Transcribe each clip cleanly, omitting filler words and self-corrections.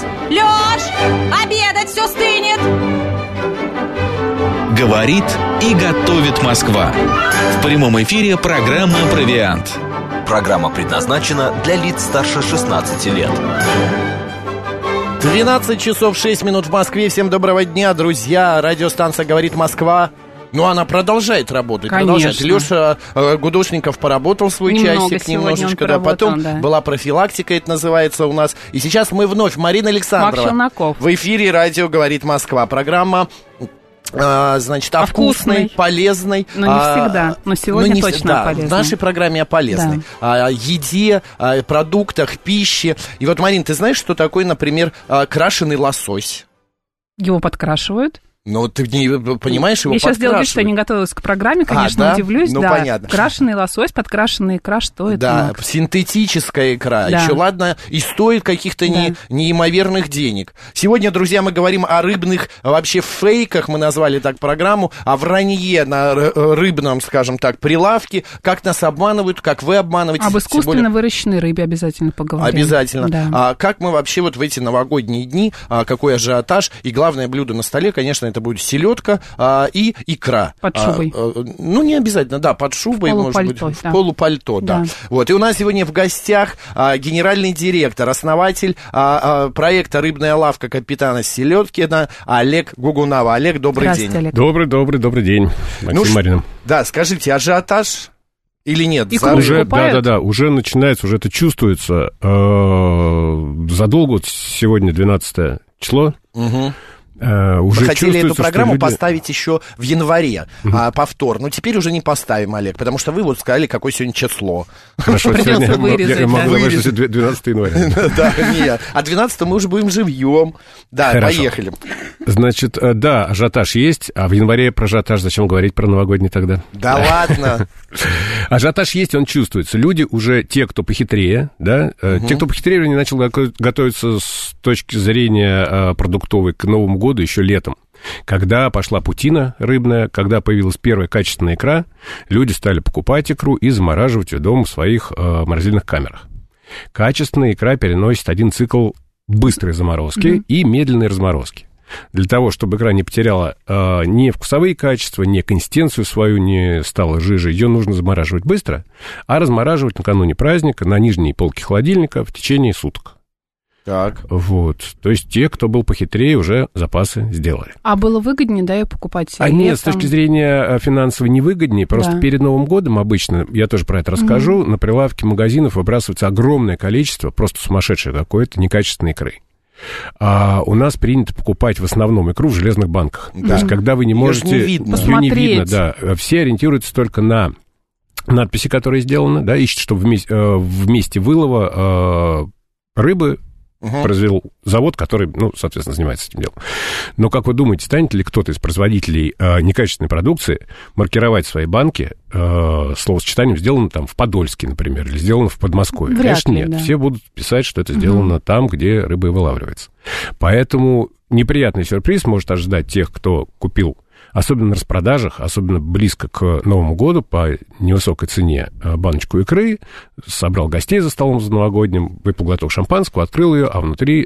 Лёш, обедать все стынет. Говорит и готовит Москва. В прямом эфире программа «Провиант». Программа предназначена для лиц старше 16 лет. 12 часов 6 минут в Москве. Всем доброго дня, друзья. Радиостанция «Говорит Москва». Ну, она продолжает работать. Продолжает. Леша Гудошников поработал свой часик немножечко. Да, потом была профилактика, это называется у нас. И сейчас мы вновь. Марина Александрова. В эфире «Радио говорит Москва». Программа... значит, о вкусной, полезной. Но не всегда, но сегодня точно о полезной. В нашей программе о полезной. О еде, о продуктах, пище. И вот, Марин, ты знаешь, что такое, например, крашеный лосось? Его подкрашивают. Ну, ты не понимаешь, его подкрашивают. Я сейчас делаю вид, что я не готовилась к программе, конечно, удивлюсь. Ну, понятно. Крашеный лосось, подкрашенная икра, что это? Да, синтетическая икра. Да. Еще, ладно, и стоит каких-то неимоверных денег. Сегодня, друзья, мы говорим о рыбных вообще фейках, мы назвали так программу, о вранье на рыбном, скажем так, прилавке, как нас обманывают, как вы обманываете. Об искусственно выращенной рыбе обязательно поговорим. Обязательно. Да. Как мы вообще вот в эти новогодние дни, какой ажиотаж, и главное блюдо на столе, конечно, это будет селедка и икра. Под шубой. Ну, не обязательно, да, под шубой, может быть, в полупальто, да. Вот, и у нас сегодня в гостях генеральный директор, основатель проекта «Рыбная лавка» капитана Селедкина Олег Гугунава. Олег, добрый день. Олег. Добрый день, Максим Марина. Да, скажите, ажиотаж или нет? Уже, да, уже начинается, уже это чувствуется. Задолго, вот сегодня 12 число. Угу. Уже мы хотели эту программу люди... поставить еще в январе, повтор. Но теперь уже не поставим, Олег, потому что вы вот сказали, какое сегодня число. Хорошо, придется вырезать. Я могу вырезать 12 января. Да, нет. А 12 мы уже будем живьем. Да, поехали. Значит, да, ажиотаж есть, а в январе про ажиотаж зачем говорить про новогодний тогда? Да ладно. Ажиотаж есть, он чувствуется. Люди уже, те, кто похитрее, да, те, кто похитрее, не начал готовиться с точки зрения продуктовой к Новому году еще летом. Когда пошла путина рыбная, когда появилась первая качественная икра, люди стали покупать икру и замораживать ее дома в своих морозильных камерах. Качественная икра переносит один цикл быстрой заморозки и медленной разморозки. Для того, чтобы икра не потеряла ни вкусовые качества, ни консистенцию свою, не стала жиже, ее нужно замораживать быстро, а размораживать накануне праздника на нижней полке холодильника в течение суток. Так. Вот. То есть те, кто был похитрее, уже запасы сделали. А было выгоднее, да, ее покупать? Нет, с точки зрения финансовой невыгоднее. Просто перед Новым годом обычно, я тоже про это расскажу, на прилавке магазинов выбрасывается огромное количество, просто сумасшедшее какое-то, некачественной икры. А у нас принято покупать в основном икру в железных банках. То есть когда вы не можете... Ее не видно, да. Все ориентируются только на надписи, которые сделаны, да, ищут, чтобы в месте вылова рыбы произвел завод, который, соответственно, занимается этим делом. Но, как вы думаете, станет ли кто-то из производителей некачественной продукции маркировать свои банки словосочетанием «сделано там в Подольске», например, или «сделано в Подмосковье»? Конечно, нет. Да. Все будут писать, что это сделано там, где рыба и вылавливается. Поэтому неприятный сюрприз может ожидать тех, кто купил, особенно на распродажах, особенно близко к Новому году, по невысокой цене баночку икры, собрал гостей за столом за новогодним, выпил глоток шампанского, открыл ее, а внутри,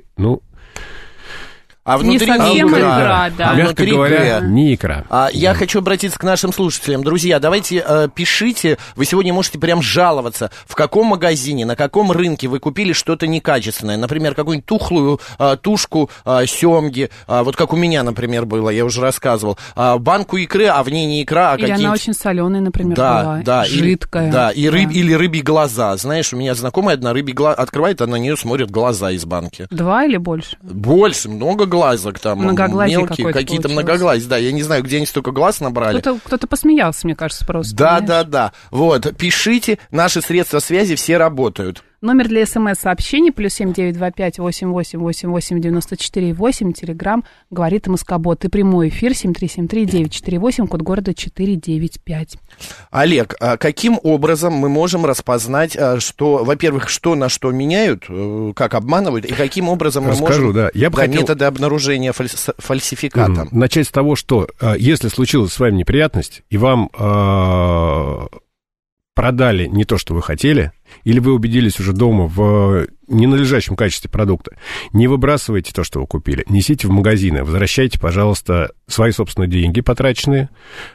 А внутри не совсем икра, да. Мягко говоря, не икра. Я хочу обратиться к нашим слушателям. Друзья, давайте пишите. Вы сегодня можете прям жаловаться, в каком магазине, на каком рынке вы купили что-то некачественное. Например, какую-нибудь тухлую тушку семги. Вот как у меня, например, было, я уже рассказывал. Банку икры, а в ней не икра, а или какие-нибудь... она очень соленая, например, была. Жидкая. Или рыбьи глаза. Знаешь, у меня знакомая одна рыбьи глаза открывает, а на нее смотрят глаза из банки. 2 или больше? Больше, много глазок там, мелкие, какие-то многоглазия, да, я не знаю, где они столько глаз набрали. Кто-то посмеялся, мне кажется, просто. Да, вот, пишите, наши средства связи все работают. Номер для СМС-сообщений +7 925 88 88 94 8. Телеграм говорит Москобот. И прямой эфир 7373948, код города 495. Олег, а каким образом мы можем распознать, что, во-первых, что на что меняют, как обманывают, и каким образом мы можем... Я бы хотел... методы обнаружения фальсификата. Начать с того, что если случилась с вами неприятность, и вам... продали не то, что вы хотели, или вы убедились уже дома в ненадлежащем качестве продукта, не выбрасывайте то, что вы купили, несите в магазины, возвращайте, пожалуйста, свои собственные деньги потраченные,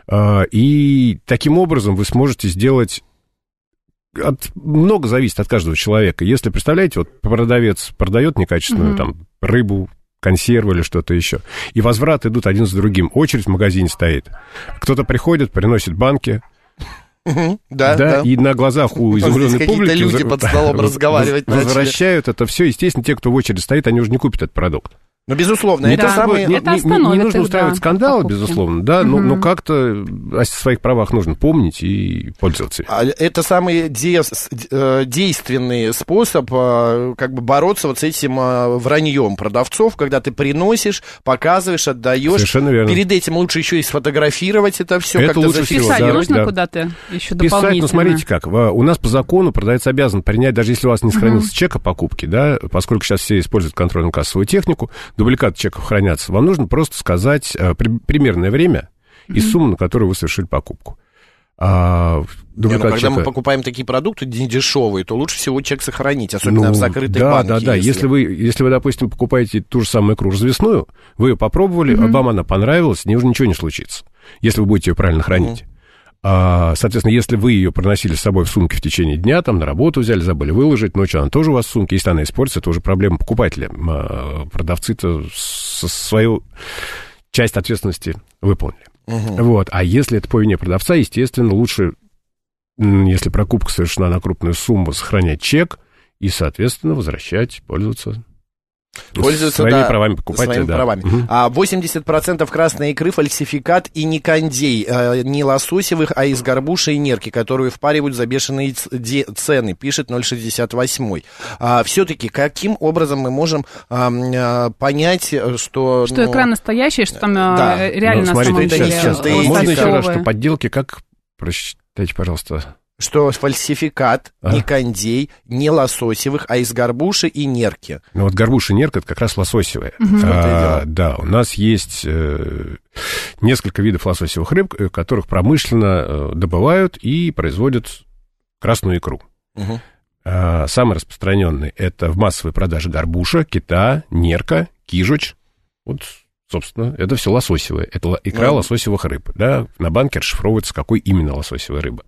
и таким образом вы сможете сделать... Много зависит от каждого человека. Если, представляете, вот продавец продает некачественную там рыбу, консервы или что-то еще, и возвраты идут один за другим, очередь в магазине стоит, кто-то приходит, приносит банки, да, и на глазах у изумленной публики люди под столом разговаривать возвращают это все. Естественно, те, кто в очереди стоит, они уже не купят этот продукт. Ну, безусловно, не нужно устраивать скандалы, безусловно, да, но как-то о своих правах нужно помнить и пользоваться. Это самый действенный способ как бы бороться вот с этим враньем продавцов, когда ты приносишь, показываешь, отдаешь. Совершенно верно. Перед этим лучше еще и сфотографировать это все. Это лучше всего, писать нужно куда-то еще дополнительно? Писать, ну, смотрите как, у нас по закону продавец обязан принять, даже если у вас не сохранился чек о покупке, да, поскольку сейчас все используют контрольно-кассовую технику, дубликаты чеков хранятся. Вам нужно просто сказать примерное время и сумму, на которую вы совершили покупку. Когда мы покупаем такие продукты недешевые, то лучше всего чек сохранить, особенно в закрытой банке. Да. Если вы, допустим, покупаете ту же самую икру развесную, вы ее попробовали, вам она понравилась, уже ничего не случится, если вы будете ее правильно хранить. Соответственно, если вы ее проносили с собой в сумке в течение дня, там на работу взяли, забыли выложить, ночью она тоже у вас в сумке, если она испортится, это уже проблема покупателя. Продавцы-то свою часть ответственности выполнили. Вот. А если это по вине продавца, естественно, лучше, если покупка совершена на крупную сумму, сохранять чек и, соответственно, возвращать, пользоваться своими правами покупателя. Правами. 80% красной икры фальсификат и не кондей, не лососевых, а из горбуши и нерки, которые впаривают за бешеные цены, пишет 068. Все-таки каким образом мы можем понять, что... Что икра настоящая, что там реально на самом деле... Можно еще раз, что подделки, как... Прочитайте, пожалуйста... Что фальсификат, не кондей, не лососевых, а из горбуши и нерки. Ну вот горбуша и нерка — это как раз лососевые. Да, у нас есть несколько видов лососевых рыб, которых промышленно добывают и производят красную икру. Самый распространенный — это в массовой продаже горбуша, кита, нерка, кижуч. Вот, собственно, это все лососевые. Это икра лососевых рыб. Да? На банке расшифровывается, какой именно лососевая рыба.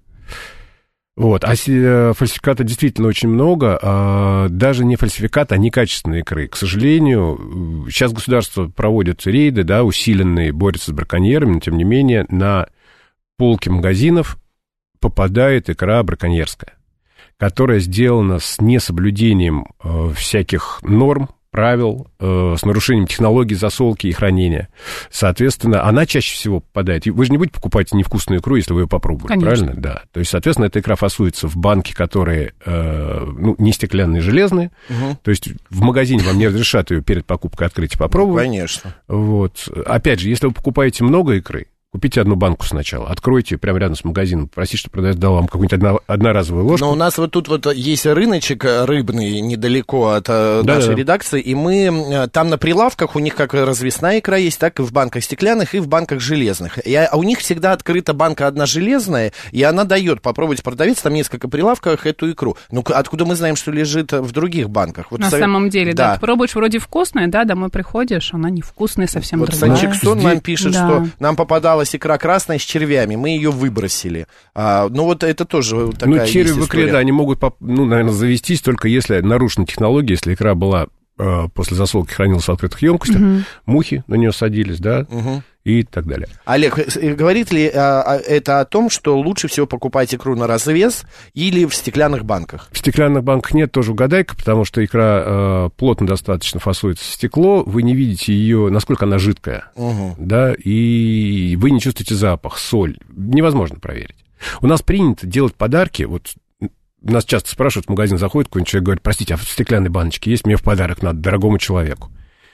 Вот, фальсификата действительно очень много, даже не фальсификата, а некачественной икры. К сожалению, сейчас государство проводит рейды, да, усиленные, борется с браконьерами, но, тем не менее, на полки магазинов попадает икра браконьерская, которая сделана с несоблюдением всяких норм, правил, с нарушением технологий засолки и хранения. Соответственно, она чаще всего попадает. Вы же не будете покупать невкусную икру, если вы ее попробуете, правильно? Да. То есть, соответственно, эта икра фасуется в банки, которые не стеклянные, железные. То есть, в магазине вам не разрешат ее перед покупкой открыть и попробовать. Конечно. Вот. Опять же, если вы покупаете много икры, купите одну банку сначала, откройте прямо рядом с магазином, попросите, чтобы продавец дал вам какую-нибудь одноразовую ложку. Но у нас вот тут вот есть рыночек рыбный недалеко от нашей редакции, и мы там на прилавках, у них как развесная икра есть, так и в банках стеклянных, и в банках железных. А у них всегда открыта банка одна железная, и она дает попробовать продавец, там несколько прилавках, эту икру. Ну, откуда мы знаем, что лежит в других банках? Вот самом деле, да. Ты пробуешь вроде вкусная, да, домой приходишь, она невкусная, совсем вот другая. Вот Санчиксон нам пишет, что нам попадалась икра красная с червями, мы ее выбросили. Ну, вот это тоже такая есть черви в икре, история. да, они могут, наверное, завестись, только если нарушена технология, если икра была после засолки хранилась в открытых емкостях, мухи на нее садились, да, и так далее. Олег, говорит ли это о том, что лучше всего покупать икру на развес или в стеклянных банках? В стеклянных банках нет, тоже угадайка, потому что икра плотно достаточно фасуется в стекло, вы не видите ее, насколько она жидкая, да, и вы не чувствуете запах, соль, невозможно проверить. У нас принято делать подарки, вот нас часто спрашивают, в магазин заходит какой-нибудь человек, говорит: простите, а в стеклянной баночке есть, мне в подарок надо, дорогому человеку.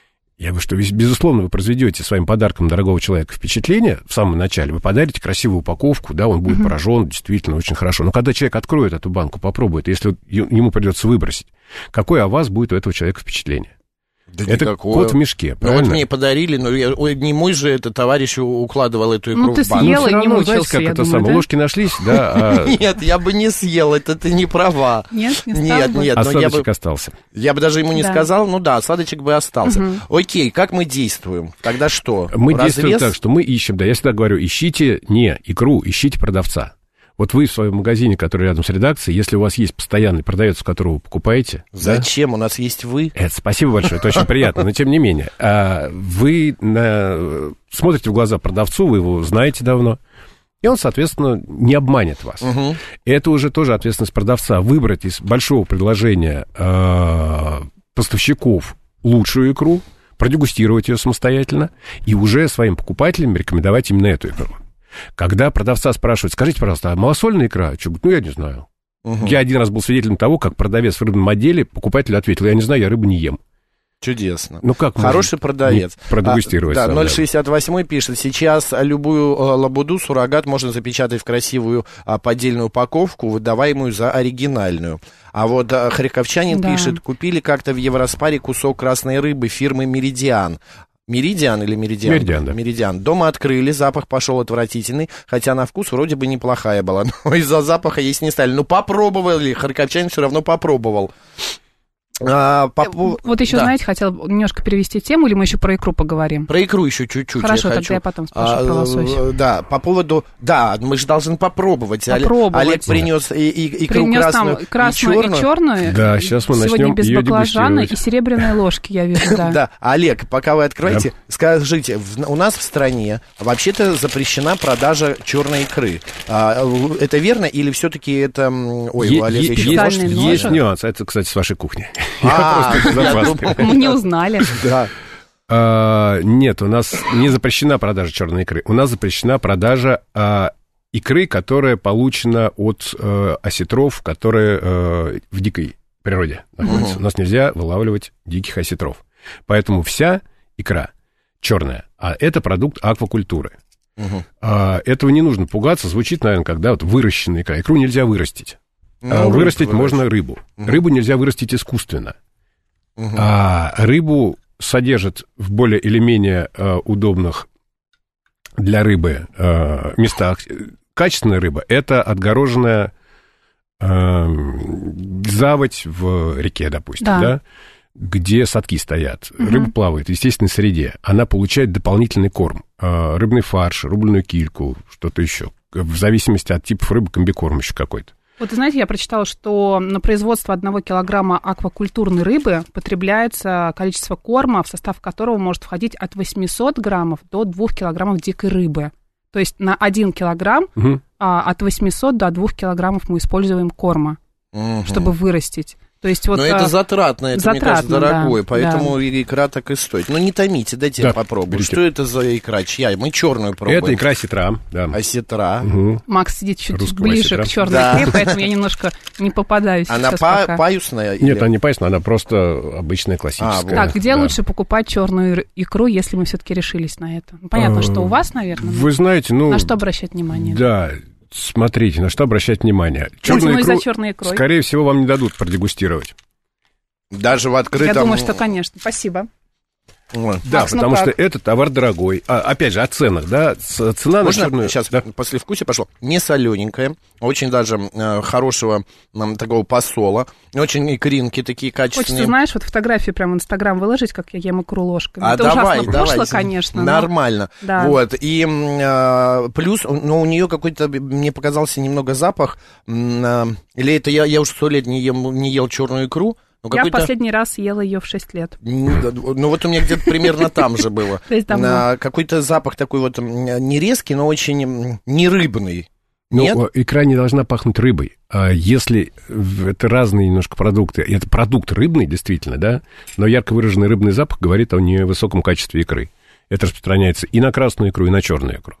Я говорю, что, безусловно, вы произведете своим подарком дорогого человека впечатление в самом начале, вы подарите красивую упаковку, да, он будет поражен, действительно, очень хорошо. Но когда человек откроет эту банку, попробует, если ему придется выбросить, какое о вас будет у этого человека впечатление? Да это никакого. кот в мешке, правильно? Вот мне подарили, но не мой же это товарищ укладывал эту икру ты в банку. съел и не мучился, знаете, как я это думаю, самое, да? ложки нашлись, да? Нет, я бы не съел, это ты не права. Нет, не стал бы? Нет, но Осадочек остался. я бы даже ему не Да. сказал, осадочек бы остался. Окей, как мы действуем? Тогда что? Мы Разрез? действуем так, что мы ищем, я всегда говорю, ищите не икру, ищите продавца. Вот вы в своем магазине, который рядом с редакцией, если у вас есть постоянный продавец, у которого вы покупаете... Зачем? У нас есть вы. Это спасибо большое, это очень приятно, но тем не менее. Вы смотрите в глаза продавцу, вы его знаете давно, и он, соответственно, не обманет вас. Это уже тоже ответственность продавца. Выбрать из большого предложения поставщиков лучшую икру, продегустировать ее самостоятельно и уже своим покупателям рекомендовать именно эту икру. Когда продавца спрашивают, скажите, пожалуйста, а малосольная икра? Человек говорит, я не знаю. Я один раз был свидетелем того, как продавец в рыбном отделе, покупатель ответил, я не знаю, я рыбу не ем. Чудесно. Как хороший продавец. Продегустировать. Да, 068 пишет, сейчас любую лабуду, суррогат можно запечатать в красивую поддельную упаковку, выдаваемую за оригинальную. А вот харьковчанин пишет, купили как-то в Евроспаре кусок красной рыбы фирмы «Меридиан». Меридиан или Меридиан? Меридиан, да. Меридиан. Дома открыли, запах пошел отвратительный, хотя на вкус вроде бы неплохая была, но из-за запаха есть не стали. Попробовали, харьковчанин все равно попробовал. Вот еще, знаете, хотел немножко перевести тему, или мы еще про икру поговорим? Про икру еще чуть-чуть. Хорошо, тогда я потом спрошу про лосось. Да, по поводу... Да, мы же должны попробовать. Попробовать. Олег принес икру красную и черную. Да, сейчас мы начнем сегодня без ее баклажана дегустировать. и серебряной ложки, я вижу, да. Да, Олег, пока вы откроете, скажите, у нас в стране вообще-то запрещена продажа черной икры. Это верно или все-таки это... Ой, у Олега еще ложки? Есть нюанс. Это, кстати, с вашей кухни. Мы не узнали. Да. Нет, у нас не запрещена продажа черной икры. У нас запрещена продажа икры, которая получена от осетров, которые в дикой природе находятся. У нас нельзя вылавливать диких осетров. Поэтому вся икра черная, а это продукт аквакультуры. Этого не нужно пугаться. Звучит, наверное, когда выращенная икра. Икру нельзя вырастить. Вырастить можно рыбу. Рыбу нельзя вырастить искусственно. А рыбу содержат в более или менее удобных для рыбы местах. Качественная рыба – это отгороженная заводь в реке, допустим, да, где садки стоят. Рыба плавает в естественной среде. Она получает дополнительный корм. Рыбный фарш, рубленую кильку, что-то еще. В зависимости от типов рыбы, комбикорм еще какой-то. Вот, знаете, я прочитала, что на производство 1 килограмма аквакультурной рыбы потребляется количество корма, в состав которого может входить от 800 граммов до 2 килограммов дикой рыбы. То есть на 1 килограмм от 800 до 2 килограммов мы используем корма, чтобы вырастить. То есть вот, но это затратно, это, мне кажется, дорогое, поэтому икра так и стоит. Но не томите, дайте я попробую. Берите. Что это за икра? Чья? Мы черную пробуем. Это икра осетра. Да. Осетра. Макс сидит чуть Русского ближе осетра. к черной икре, поэтому я немножко не попадаюсь. Она паюсная? Нет, она не паюсная, она просто обычная классическая. Так, где лучше покупать черную икру, если мы все-таки решились на это? Понятно, что у вас, наверное. Вы знаете, на что обращать внимание? Да. Смотрите, на что обращать внимание. Черную икру, за черной икрой. Скорее всего, вам не дадут продегустировать. Даже в открытом... Я думаю, что, конечно. Спасибо. Да, Макс, потому что это товар дорогой. Опять же, о ценах, да? Цена на черную... Сейчас послевкусие пошло. Не солененькое, очень даже хорошего такого посола. Очень икринки такие качественные. Хочется, знаешь, вот фотографию прямо в Инстаграм выложить, как я ем икру ложками. Это давай, ужасно пошло, конечно. Нормально. Да. Вот. И плюс, у нее какой-то, мне показался немного запах. Или это я уже 100 лет не ел черную икру. Я в последний раз ела ее в 6 лет. Ну, вот у меня где-то примерно там же было. Какой-то запах такой вот не резкий, но очень не рыбный. Нет? Икра не должна пахнуть рыбой. Если это разные немножко продукты, это продукт рыбный, действительно, да, но ярко выраженный рыбный запах говорит о невысоком качестве икры. Это распространяется и на красную икру, и на черную икру.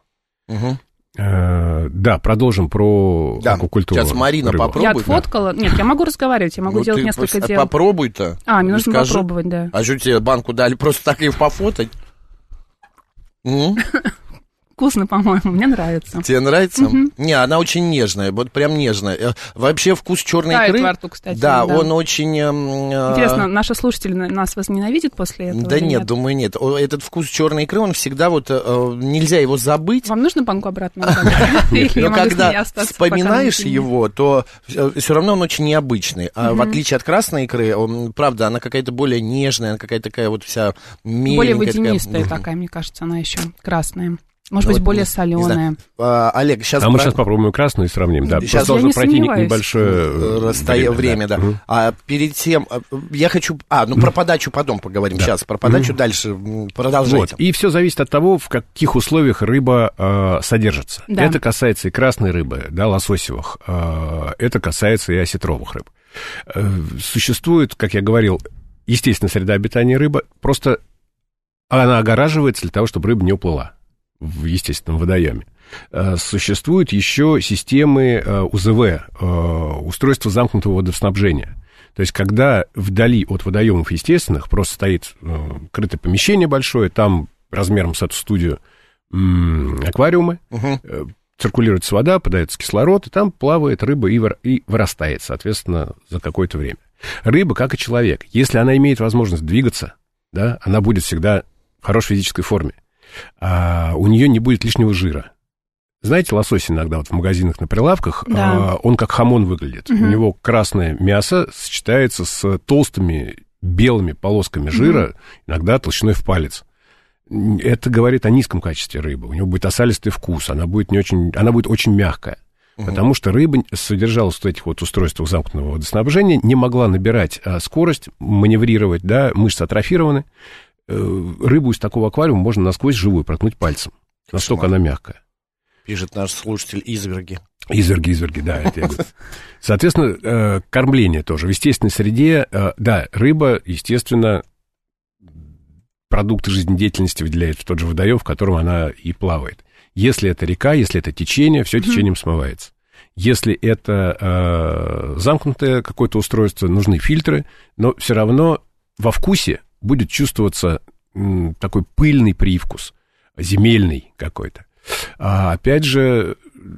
Да, продолжим про аквакультуру. Сейчас Марина попробует. Я отфоткала. Нет, я могу разговаривать, я могу делать несколько дел. Попробуй-то. Мне нужно попробовать, да. А что тебе банку дали просто так и пофотать? вкусно, по-моему, мне нравится. Тебе нравится? Не, она очень нежная, вот прям нежная. Вообще вкус черной икры... во рту, кстати. Да, он очень... Интересно, наши слушатели нас возненавидят после этого? Да нет, думаю, нет. Этот вкус черной икры, он всегда вот... Нельзя его забыть. Вам нужно банку обратно? Но когда вспоминаешь его, то все равно он очень необычный. В отличие от красной икры, правда, она какая-то более нежная, она какая-то такая вот вся меленькая. Более водянистая такая, мне кажется, она еще красная. Может быть, более соленая. Олег, сейчас... мы сейчас попробуем красную и сравним, да. Сейчас должно пройти небольшое время, да. А перед тем, я хочу... про подачу потом поговорим. Сейчас про подачу дальше продолжайте. И все зависит от того, в каких условиях рыба содержится. Да. Это касается и красной рыбы, да, лососевых. Это касается и осетровых рыб. Существует, как я говорил, естественная среда обитания рыбы. Просто она огораживается для того, чтобы рыба не уплыла в естественном водоеме. Существуют еще системы УЗВ, устройства замкнутого водоснабжения. То есть, когда вдали от водоемов естественных просто стоит крытое помещение большое, там размером с эту студию аквариумы, циркулируется вода, подается кислород, и там плавает рыба и вырастает, соответственно, за какое-то время. Рыба, как и человек, если она имеет возможность двигаться, да, она будет всегда в хорошей физической форме. У нее не будет лишнего жира. Знаете, лосось иногда вот в магазинах на прилавках, он как хамон выглядит. У него красное мясо сочетается с толстыми белыми полосками жира, иногда толщиной в палец. Это говорит о низком качестве рыбы. У него будет осалистый вкус, она будет очень мягкая. Потому что рыба содержалась в этих вот устройствах замкнутого водоснабжения, не могла набирать скорость, маневрировать, да, мышцы атрофированы. Рыбу из такого аквариума можно насквозь живую проткнуть пальцем. Настолько она мягкая. Пишет наш слушатель изверги. Изверги, да. Это я говорю. Соответственно, кормление тоже. В естественной среде, да, рыба, естественно, продукты жизнедеятельности выделяет в тот же водоем, в котором она и плавает. Если это река, если это течение, все течением смывается. Если это замкнутое какое-то устройство, нужны фильтры, но все равно во вкусе будет чувствоваться такой пыльный привкус, земельный какой-то. Опять же,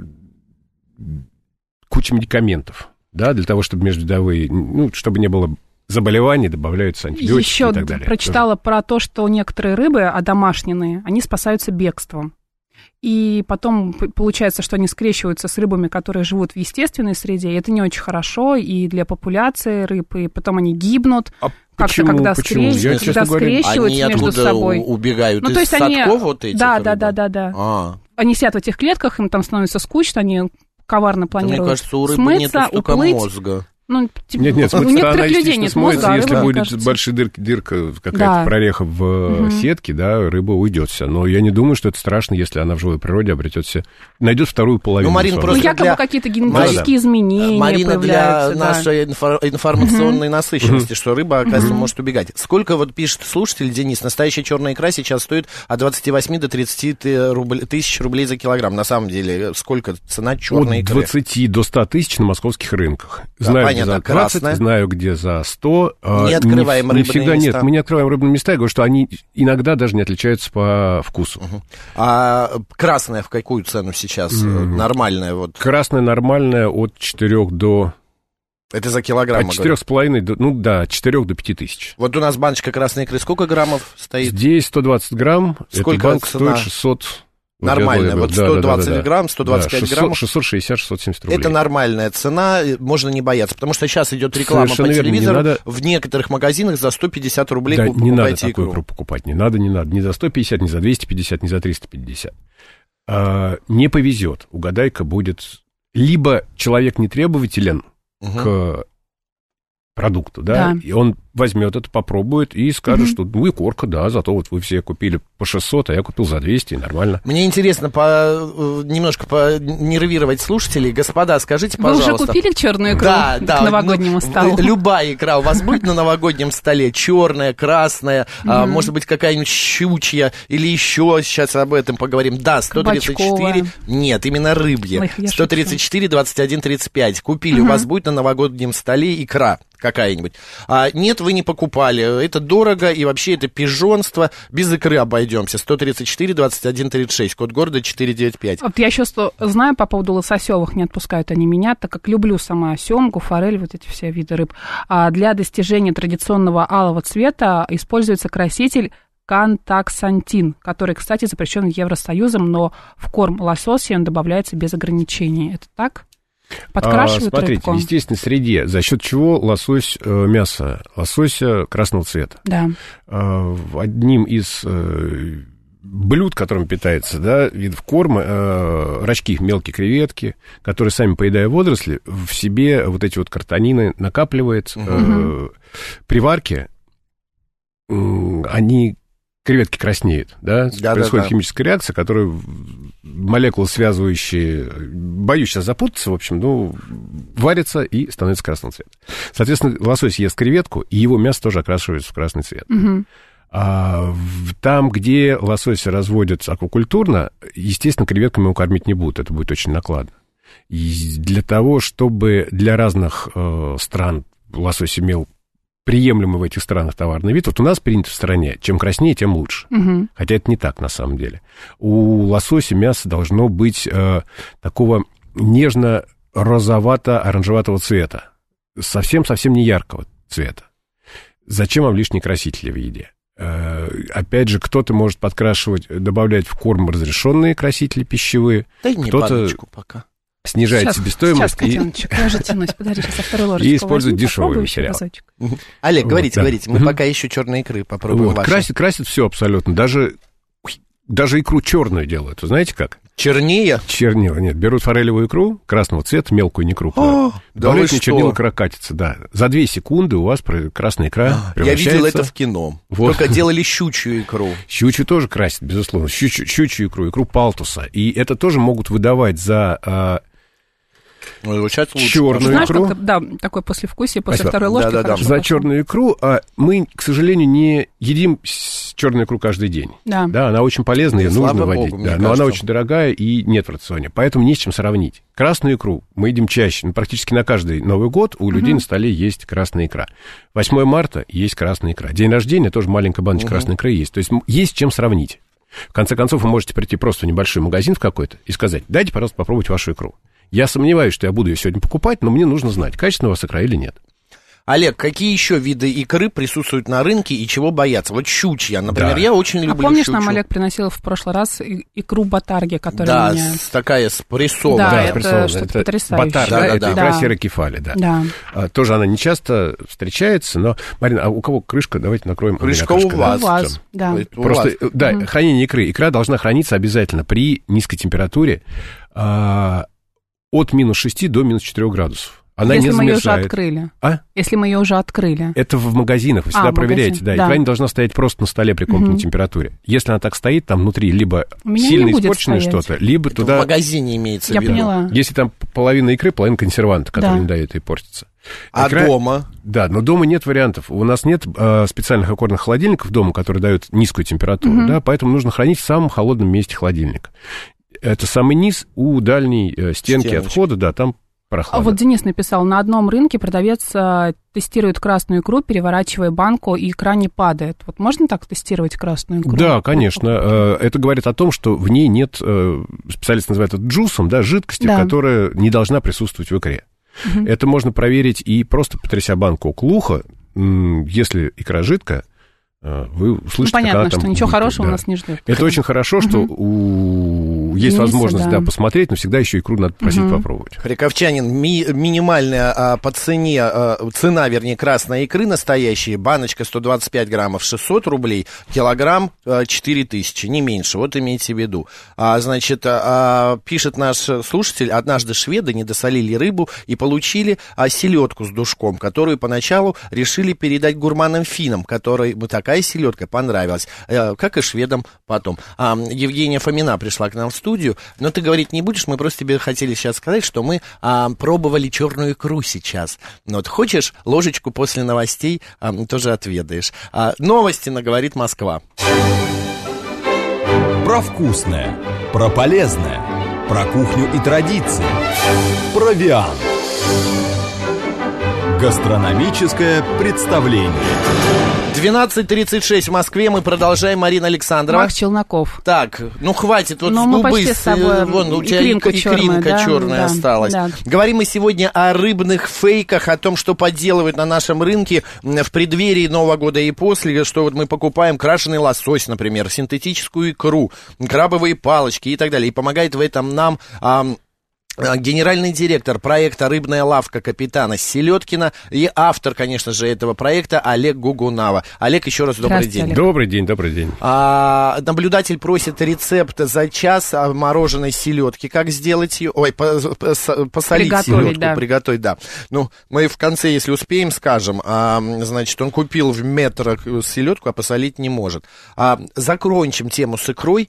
куча медикаментов, да, для того, чтобы межвидовые, чтобы не было заболеваний, добавляются антибиотики еще и так далее. Еще прочитала про то, что некоторые рыбы, одомашненные, они спасаются бегством. И потом получается, что они скрещиваются с рыбами, которые живут в естественной среде, и это не очень хорошо и для популяции рыб, и потом они гибнут. Как-то, когда скрещиваются они между собой. Убегают из садков они... вот этих? Да. Они сидят в этих клетках, им там становится скучно, они коварно планируют мне кажется, у рыбы смыться, нет столько уплыть. Мозга. Нет, у некоторых людей нет мозга, если будет кажется. большая дырка, какая-то прореха в сетке, да, рыба уйдет вся. Но я не думаю, что это страшно, если она в живой природе обретет себе, найдет вторую половину. Якобы какие-то генетические изменения Марина, появляются. Для нашей информационной насыщенности, что рыба, оказывается, может убегать. Сколько, вот пишет слушатель Денис, настоящая черная икра сейчас стоит от 28 до 30 тысяч рублей за килограмм. На самом деле, сколько цена черной икры? От 20 до 100 тысяч на московских рынках. Знаю, где за 20, красная. Знаю, где за 100. Не открываем рыбные всегда места. Нет, мы не открываем рыбные места. Я говорю, что они иногда даже не отличаются по вкусу. А красная в какую цену сейчас? Нормальная вот? Красная нормальная от 4 до... Это за килограмм? От 4,5 до, от 4 до 5 тысяч. Вот у нас баночка красной икры сколько граммов стоит? Здесь 120 грамм. Сколько банка стоит 600... Нормальная, вот 120 грамм, 125 граммов. 660-670 рублей. Это нормальная цена, можно не бояться, потому что сейчас идет реклама совершенно по телевизору, в некоторых магазинах за 150 рублей покупайте икру. Не надо такую икру покупать, не надо, ни за 150, ни за 250, ни за 350. Не повезет, угадайка будет, либо человек нетребователен к продукту, да, и он возьмет это, попробует и скажет, что икорка, да, зато вот вы все купили по 600, а я купил за 200, и нормально. Мне интересно немножко понервировать слушателей. Господа, скажите, пожалуйста. Вы уже купили черную икру к новогоднему столу? Любая икра у вас будет на новогоднем столе? Черная, красная, может быть, какая-нибудь щучья, или еще сейчас об этом поговорим. Да, 134, нет, именно рыбья. 134, 21, 35. Купили, у вас будет на новогоднем столе икра. какая-нибудь. Нет, вы не покупали. Это дорого, и вообще это пижонство. Без икры обойдемся. 134-21-36, код города 495. Вот я еще знаю по поводу лососевых, не отпускают они меня, так как люблю сама семгу, форель, вот эти все виды рыб. Для достижения традиционного алого цвета используется краситель кантаксантин, который, кстати, запрещен Евросоюзом, но в корм лосося он добавляется без ограничений. Это так? Подкрашивают смотрите, рыбку? в естественной среде, за счет чего лосось, мясо лосося красного цвета. Да. Одним из блюд, которым питается, да, видов корма, рачки, мелкие креветки, которые сами, поедая водоросли, в себе вот эти вот картонины накапливают. При варке креветки краснеют, да? Происходит химическая реакция, которая молекулы, связывающие, боюсь сейчас запутаться, в общем, варятся и становится красного цвета. Соответственно, лосось ест креветку, и его мясо тоже окрашивается в красный цвет. Там, где лосось разводят аквакультурно, естественно, креветками его кормить не будут, это будет очень накладно. И для того, чтобы для разных стран лосось имел приемлемый в этих странах товарный вид, вот у нас принято в стране, чем краснее, тем лучше. Хотя это не так на самом деле. У лосося мясо должно быть такого нежно-розовато-оранжеватого цвета, совсем-совсем не яркого цвета. Зачем вам лишние красители в еде? Опять же, кто-то может подкрашивать, добавлять в корм разрешенные красители пищевые. Дай мне баночку пока. Снижает себестоимость. Сейчас, Котеночек, я же тянусь. Подожди, сейчас я вторую ложечку и использует дешевый материал. Олег, говорите. Мы пока еще черные икры попробуем ваши. Красят все абсолютно. Даже икру черную делают. Вы знаете как? Чернее? Чернее, нет. Берут форелевую икру красного цвета, мелкую, не крупную. Добавляют чернила, икра катится, да. За 2 секунды у вас красная икра превращается... Я видел это в кино. Вот. Только делали щучью икру. Щучью тоже красят, безусловно. Щучью икру палтуса. И это тоже могут выдавать за... черную икру. Знаешь, такое послевкусие после второй ложки. За черную икру мы, к сожалению, не едим черную икру каждый день. Да, она очень полезна, ее нужно вводить. Но она очень дорогая и нет в рационе. Поэтому не с чем сравнить. Красную икру мы едим чаще. Практически на каждый Новый год у людей на столе есть красная икра. 8 марта есть красная икра. День рождения тоже маленькая баночка красной икры есть. То есть есть с чем сравнить. В конце концов, вы можете прийти просто в небольшой магазин в какой-то и сказать: дайте, пожалуйста, попробовать вашу икру. Я сомневаюсь, что я буду ее сегодня покупать, но мне нужно знать, качественная у вас икра или нет. Олег, какие еще виды икры присутствуют на рынке и чего бояться? Вот щучья, например, я очень люблю помнишь, щучью. нам Олег приносил в прошлый раз икру батарги, которая такая спрессованная. Да, это что-то потрясающее. Батарга, это икра серокефали, да. Тоже она не часто встречается, но, Марина, а у кого крышка? Давайте накроем. Крышка у вас. Да. Просто, хранение икры. Икра должна храниться обязательно при низкой температуре от минус 6 до минус 4 градусов. Она если не мы ее замерзает. уже открыли. Если мы ее уже открыли. Это в магазинах, вы всегда проверяете. Да. Икра не должна стоять просто на столе при комнатной температуре. Если она так стоит, там внутри либо сильно испорченное что-то, либо это туда... в магазине имеется в виду. Я поняла. Если там половина икры, половина консерванта, который не дает ей портиться. Дома? Да, но дома нет вариантов. У нас нет специальных аккордных холодильников дома, которые дают низкую температуру, да, поэтому нужно хранить в самом холодном месте холодильника. Это самый низ у дальней стенки от входа, да, там прохлада. Вот Денис написал: на одном рынке продавец тестирует красную икру, переворачивая банку, и икра не падает. Вот можно так тестировать красную икру? Да, конечно. Это говорит о том, что в ней нет, специалист называет это джусом, да, жидкости, которая не должна присутствовать в икре. Это можно проверить и просто потряся банку около уха. Если икра жидкая, вы услышите, понятно, что ничего хорошего у нас не ждет. Это очень хорошо, что есть возможность посмотреть, но всегда еще икру надо просить попробовать. Харьковчанин, минимальная по цене, цена, вернее, красной икры настоящей, баночка 125 граммов 600 рублей, килограмм 4000, не меньше, вот имейте в виду. Значит, пишет наш слушатель: однажды шведы не досолили рыбу и получили селедку с душком, которую поначалу решили передать гурманам финнам, которой такая селедка понравилась, как и шведам потом. Евгения Фомина пришла к нам в студию, но ты говорить не будешь, мы просто тебе хотели сейчас сказать, что мы пробовали черную икру сейчас. Вот, хочешь, ложечку после новостей тоже отведаешь. Новости на «Говорит Москва». Про вкусное, про полезное, про кухню и традиции. Провиант. Гастрономическое представление. 12:36 в Москве. Мы продолжаем. Марина Александрова. Макс Челноков. Так, ну хватит. Вот но с мы губы почти с тобой. Вон, у тебя икринка черная да, осталась. Да. Говорим мы сегодня о рыбных фейках, о том, что подделывают на нашем рынке в преддверии Нового года и после, что вот мы покупаем крашеный лосось, например, синтетическую икру, крабовые палочки и так далее. И помогает в этом нам... генеральный директор проекта «Рыбная лавка» капитана Селедкина и автор, конечно же, этого проекта Олег Гугунава. Олег, еще раз добрый день. Олег. Добрый день. Наблюдатель просит рецепт за час мороженой селедки. Как сделать ее? Ой, посолить селедку. Да. Приготовить, да. Ну, мы в конце, если успеем, скажем. Значит, он купил в метр селедку, а посолить не может. Закончим тему с икрой.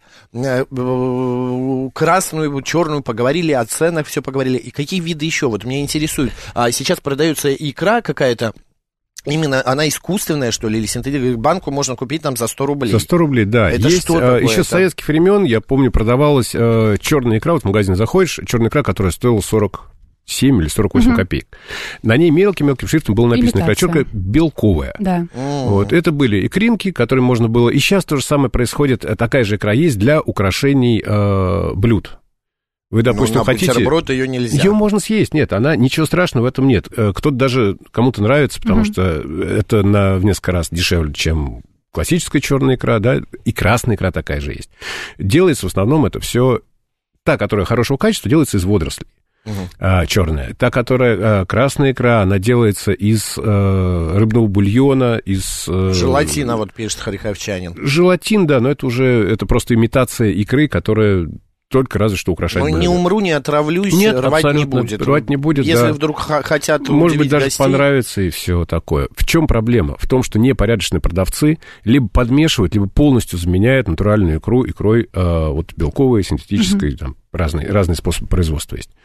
Красную, черную поговорили, о ценах все поговорили. И какие виды еще? Вот меня интересует. Сейчас продается икра какая-то. Именно она искусственная, что ли, или синтетическая? Банку можно купить там за 100 рублей. За 100 рублей, да. Это есть, что такое? еще с советских времен, я помню, продавалась черная икра. Вот в магазин заходишь, черная икра, которая стоила 47 или 48 копеек. На ней мелким-мелким шрифтом было написано: икра черная, белковая. Да. Вот, это были икринки, которые можно было... И сейчас то же самое происходит, такая же икра есть для украшений блюд. Вы, допустим, на хотите... бутерброд ее нельзя. Ее можно съесть, нет, ничего страшного в этом нет. Кто-то даже, кому-то нравится, потому что это в несколько раз дешевле, чем классическая черная икра, да, и красная икра такая же есть. Делается в основном это все... Та, которая хорошего качества, делается из водорослей. Черная. Та, которая красная икра, она делается из рыбного бульона, из... Желатина, вот пишет Харьковчанин. Желатин, да, но это просто имитация икры, которая... Только разве что украшать блюдо. Не умру, не отравлюсь, нет, рвать не будет. Рвать не будет, если да. вдруг хотят может быть, даже гостей. понравится и все такое. В чем проблема? В том, что непорядочные продавцы либо подмешивают, либо полностью заменяют натуральную икру икрой вот белковой, синтетической, там разные способы производства есть.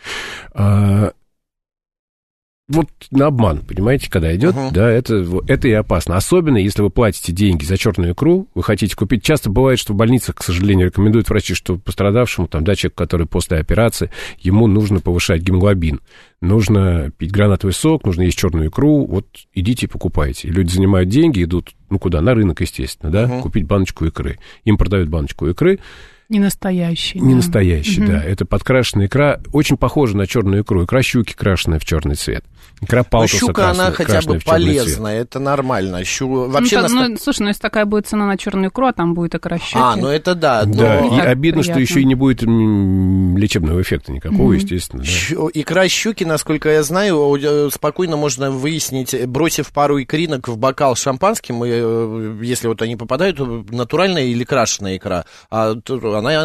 Вот на обман, понимаете, когда идет, да, это и опасно. Особенно, если вы платите деньги за черную икру, вы хотите купить. Часто бывает, что в больницах, к сожалению, рекомендуют врачи, что пострадавшему, там, да, человек, который после операции, ему нужно повышать гемоглобин, нужно пить гранатовый сок, нужно есть черную икру, вот идите и покупайте. И люди занимают деньги, идут, куда, на рынок, естественно, да, купить баночку икры. Им продают баночку икры. Не настоящий. Не настоящий, да. Это подкрашенная икра, очень похожа на черную икру. Икра щуки крашеная в черный цвет. Икра палтуса щука, она хотя бы полезная, это нормально. Вообще слушай, если такая будет цена на черную икру, а там будет икра щуки. Это да. Да, и обидно, что еще и не будет лечебного эффекта никакого, естественно. Да. Икра щуки, насколько я знаю, спокойно можно выяснить, бросив пару икринок в бокал с шампанским, если вот они попадают, натуральная или крашеная икра, она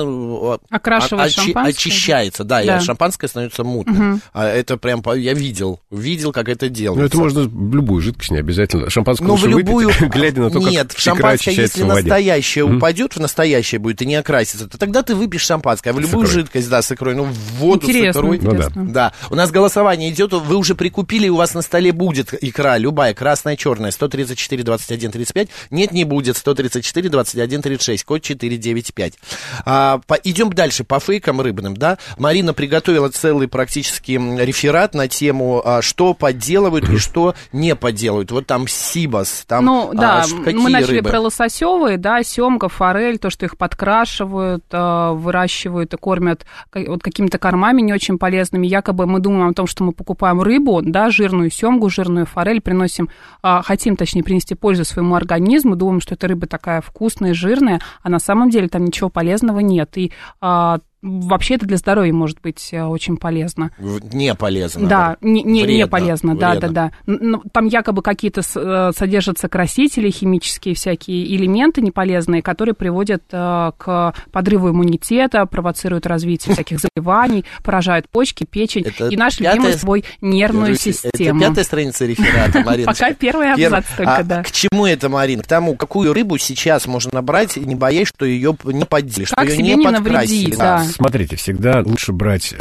очищается, да, и шампанское становится мутным. Это прям, я видел, как это делается. Ну, это можно в любую жидкость, не обязательно. Шампанское лучше выпить, глядя на то, как нет, в шампанское, если настоящее упадет, в настоящее будет и не окрасится, то тогда ты выпьешь шампанское. А в любую жидкость, да, с икрой, в воду интересно, с икрой. Интересно. Да. У нас голосование идет, вы уже прикупили, у вас на столе будет икра, любая, красная, черная, 134, 21, 35. Нет, не будет, 134, 21, 36, код 495. Идем дальше по фейкам рыбным, да. Марина приготовила целый практически реферат на тему, что подделывают и что не подделывают. Вот там сибас, там какие мы начали рыбы? Про лососевые, да, семга, форель, то, что их подкрашивают, выращивают и кормят вот какими-то кормами не очень полезными. Якобы мы думаем о том, что мы покупаем рыбу, да, жирную семгу, жирную форель, хотим, точнее, принести пользу своему организму, думаем, что эта рыба такая вкусная, жирная, а на самом деле там ничего полезного нет. И вообще это для здоровья может быть очень полезно. Не полезно. Да, не полезно, да. Там якобы какие-то содержатся красители, химические всякие элементы неполезные, которые приводят к подрыву иммунитета, провоцируют развитие всяких заболеваний, поражают почки, печень и наш любимый свой нервную систему. Это 5-я страница реферата, Марина. Пока первый абзац только, да. К чему это, Марин? К тому, какую рыбу сейчас можно брать, не боясь, что ее не подделали, что ее не подкрасили. Смотрите, всегда лучше брать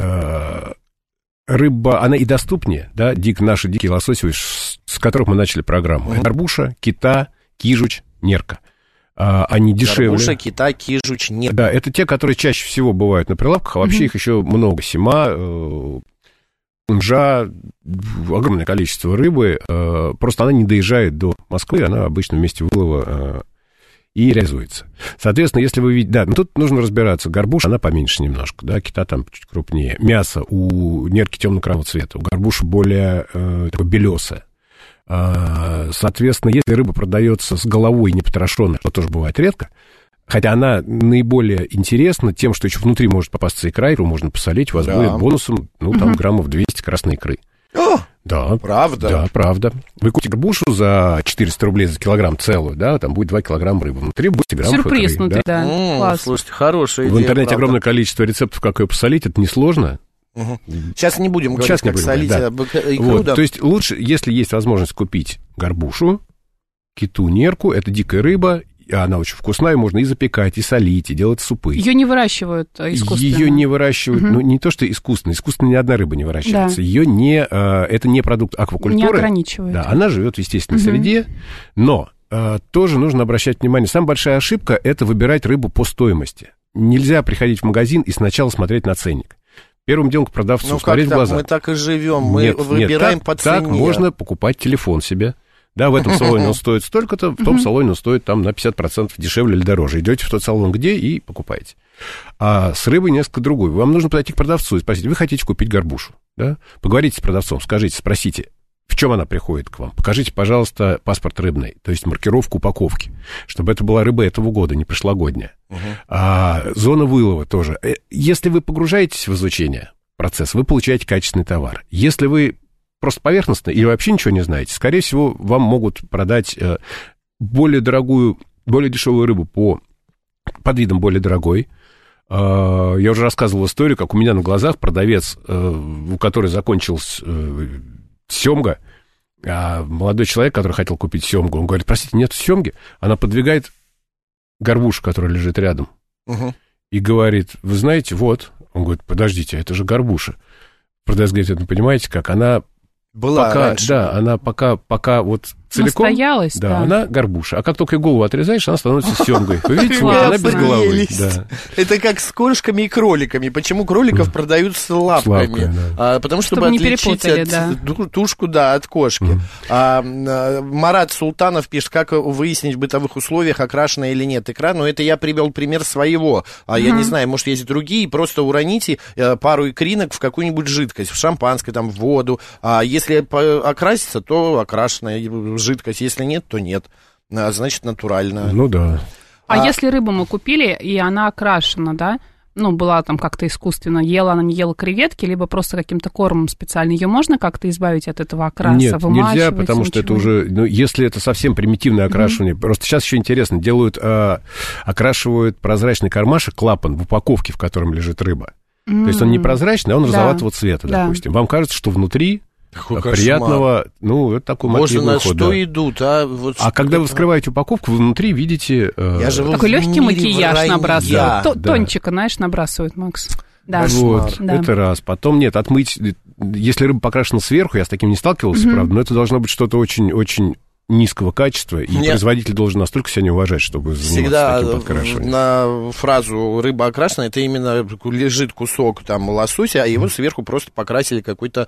рыба, она и доступнее, да, наши дикие лососи, с которых мы начали программу. Горбуша, кита, кижуч, нерка. Они дешевле. Горбуша, кита, кижуч, нерка. Да, это те, которые чаще всего бывают на прилавках, а вообще их еще много. Сема, Мжа, огромное количество рыбы, просто она не доезжает до Москвы, она обычно в месте вылова и реализуется. Соответственно, если вы видите... Да, но тут нужно разбираться. Горбуша, она поменьше немножко, да, кита там чуть крупнее. Мясо у нерки темно-красного цвета, у горбуши более такое белесое. Соответственно, если рыба продается с головой не потрошенной, что тоже бывает редко, хотя она наиболее интересна тем, что еще внутри может попасться икра, икру можно посолить, у вас будет бонусом, там граммов 200 красной икры. Да, правда? Да, правда. Вы купите горбушу за 400 рублей за килограмм целую, да, там будет 2 килограмма рыбы. Внутри будет граммов сюрприз икры. Внутри, да. Класс. Слушайте, хорошая идея. В интернете правда. огромное количество рецептов, как ее посолить, это несложно. Сейчас не будем говорить, как солить икру. То есть лучше, если есть возможность купить горбушу, киту, нерку, это дикая рыба, она очень вкусная, можно и запекать, и солить, и делать супы. Ее не выращивают искусственно. Ее не выращивают, не то что искусственно ни одна рыба не выращивается. Да. Ее не, это не продукт аквакультуры. Не ограничивают. Да, она живет в естественной среде, но тоже нужно обращать внимание. Самая большая ошибка – это выбирать рыбу по стоимости. Нельзя приходить в магазин и сначала смотреть на ценник. Первым делом к продавцу смотреть в глаза. Мы так и живем, мы выбираем по цене. Так можно покупать телефон себе. Да, в этом салоне он стоит столько-то, в том салоне он стоит там на 50% дешевле или дороже. Идете в тот салон, где, и покупаете. А с рыбой несколько другой. Вам нужно подойти к продавцу и спросить, вы хотите купить горбушу? Да? Поговорите с продавцом, скажите, спросите, в чем она приходит к вам. Покажите, пожалуйста, паспорт рыбный, то есть маркировку упаковки, чтобы это была рыба этого года, не прошлогодняя. Зона вылова тоже. Если вы погружаетесь в изучение процесса, вы получаете качественный товар. Если вы просто поверхностно или вообще ничего не знаете, скорее всего, вам могут продать более дорогую, более дешевую рыбу под видом более дорогой. Я уже рассказывал историю, как у меня на глазах продавец, у которой закончилась семга, молодой человек, который хотел купить семгу, он говорит, простите, нет семги. Она подвигает горбушу, которая лежит рядом, и говорит, вы знаете, вот. Он говорит, подождите, это же горбуша. Продавец говорит, это понимаете, как она... Была раньше. Да, она пока вот целиком... Настоялась, да. Она горбуша. А как только голову отрезаешь, она становится семгой. Вы видите, вот она без головы. Да. Это как с кошками и кроликами. Почему кроликов продают с лапками? Потому что, чтобы отличить тушку от кошки. Марат Султанов пишет, как выяснить в бытовых условиях, окрашена или нет икра. Но это я привел пример своего. Я не знаю, может, есть другие. Просто уроните пару икринок в какую-нибудь жидкость, в шампанское, там, в воду. Если окрасится, то окрашенная жидкость. Если нет, то нет. Значит, натурально. Ну да. А если рыбу мы купили, и она окрашена, да? Ну, была там как-то искусственно, ела она, не ела креветки, либо просто каким-то кормом специально. Ее можно как-то избавить от этого окраса? Нет, нельзя, потому что это уже... Ну, если это совсем примитивное окрашивание... Просто сейчас еще интересно. Окрашивают прозрачный кармашек, клапан в упаковке, в котором лежит рыба. То есть он не прозрачный, а он розоватого цвета, допустим. Вам кажется, что внутри... приятного, это такой мотивный ход. Боже, на что идут, а? Вот когда вы вскрываете упаковку, вы внутри видите... Такой легкий макияж набрасывают. Тончика, знаешь, набрасывают, Макс. Да. Вот, это раз. Потом, отмыть... Если рыба покрашена сверху, я с таким не сталкивался, правда, но это должно быть что-то очень-очень низкого качества, и производитель должен настолько себя не уважать, чтобы заниматься таким подкрашиванием. На фразу «рыба окрашена» это именно лежит кусок там лосося, а его сверху просто покрасили какой-то...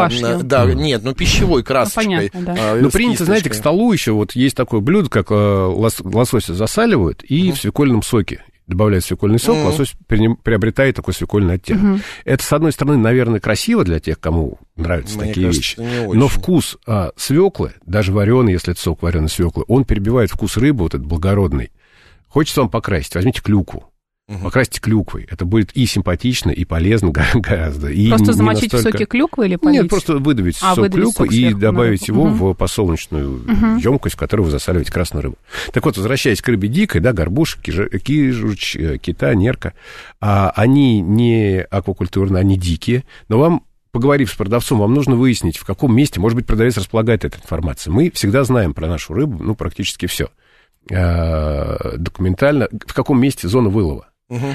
пищевой красочкой. Понятно, да. Принято, знаете, к столу еще вот есть такое блюдо, как лосося засаливают и в свекольном соке добавляют свекольный сок, лосось приобретает такой свекольный оттенок. Это, с одной стороны, наверное, красиво для тех, кому нравятся такие вещи, но вкус свеклы, даже вареный, если это сок вареной свеклы, он перебивает вкус рыбы, вот этот благородный. Хочется вам покрасить, возьмите клюкву. Покрасьте клюквой. Это будет и симпатично, и полезно гораздо. И просто замочить в соке клюквы или полить? Нет, просто выдавить сок клюквы и добавить его в посолнечную емкость, в которую вы засаливаете красную рыбу. Так вот, возвращаясь к рыбе дикой, горбуш, кижуч, кита, нерка, они не аквакультурные, они дикие, но вам, поговорив с продавцом, вам нужно выяснить, в каком месте, может быть, продавец располагает этой информацией. Мы всегда знаем про нашу рыбу, практически все. Документально, в каком месте зона вылова.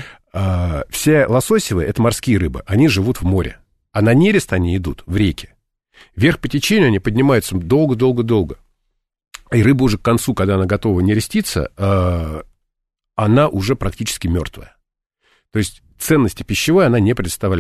Все лососевые, это морские рыбы, они живут в море, а на нерест они идут в реки. Вверх по течению они поднимаются долго-долго-долго. И рыба уже к концу, когда она готова нереститься, она уже практически мертвая. То есть ценности пищевой она не представляет.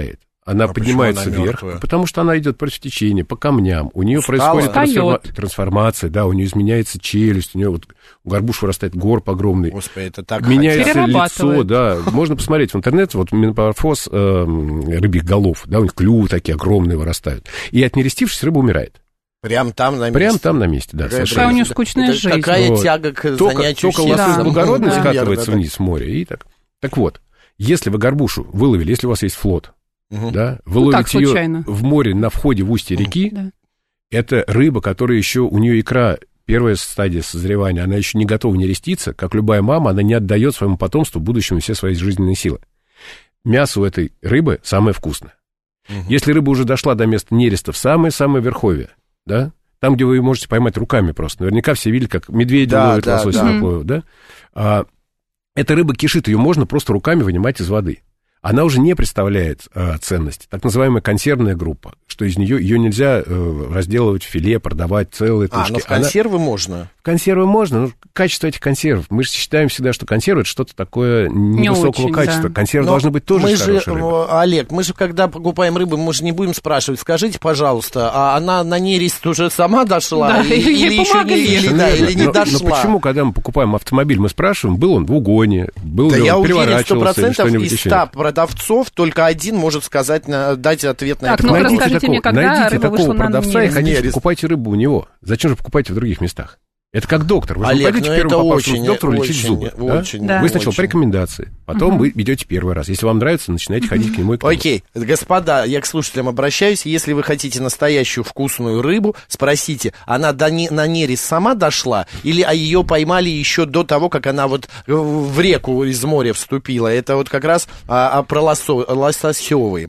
она поднимается вверх, потому что она идет против течения, по камням. У нее происходит трансформация, да, у нее изменяется челюсть, у нее вот у горбуш вырастает горб огромный. Господи, это так меняется лицо, да. Можно посмотреть в интернете, вот метаморфоз рыбьих голов, да, у них клювы такие огромные вырастают. И от нерестившись рыба умирает. Прям там на месте? Прям там на месте, да. Какая у нее скучная жизнь. Какая тяга к занятию силой. Только лосось благородный скатывается вниз в море. И так. Так вот, если вы горбушу выловили, если у вас есть флот, да, вы ловите ее в море на входе в устье реки, это рыба, которая еще, у нее икра, первая стадия созревания, она еще не готова нереститься, как любая мама, она не отдает своему потомству, будущему, все свои жизненные силы. Мясо у этой рыбы самое вкусное. Если рыба уже дошла до места нереста в самое-самое верховье, да, там, где вы ее можете поймать руками просто. Наверняка все видели, как медведи ловят лосося на плаву, да? Эта рыба кишит, ее можно просто руками вынимать из воды. Она уже не представляет ценности. Так называемая консервная группа, что из нее ее нельзя разделывать в филе, продавать целые тушки. Но в консервы можно? В консервы можно, но качество этих консервов. Мы же считаем всегда, что консервы — это что-то такое невысокого качества. Да. Консервы должны быть тоже хорошей рыбой. Олег, мы же когда покупаем рыбу, мы же не будем спрашивать, скажите, пожалуйста, а она на нерест уже сама дошла? Да, или еще не дошла? Но почему, когда мы покупаем автомобиль, мы спрашиваем, был он в угоне, был ли он переворачивался или что-нибудь еще? Да, я уверен, 100% из 100 продавцов только один может сказать, дать ответ на это. Так, ну расскажите мне, когда рыба вышла на нерест. Продавца и хотите, покупайте рыбу у него. Зачем же покупаете в других местах? Это как доктор. Вы Олег, пойдете первому попавшемуся к доктору лечить зубы. Вы сначала по рекомендации, потом вы идете первый раз. Если вам нравится, начинаете ходить к нему и к нему. Окей, господа, я к слушателям обращаюсь. Если вы хотите настоящую вкусную рыбу, спросите, она на нерест сама дошла, или ее поймали еще до того, как она вот в реку из моря вступила? Это вот как раз про лососевые.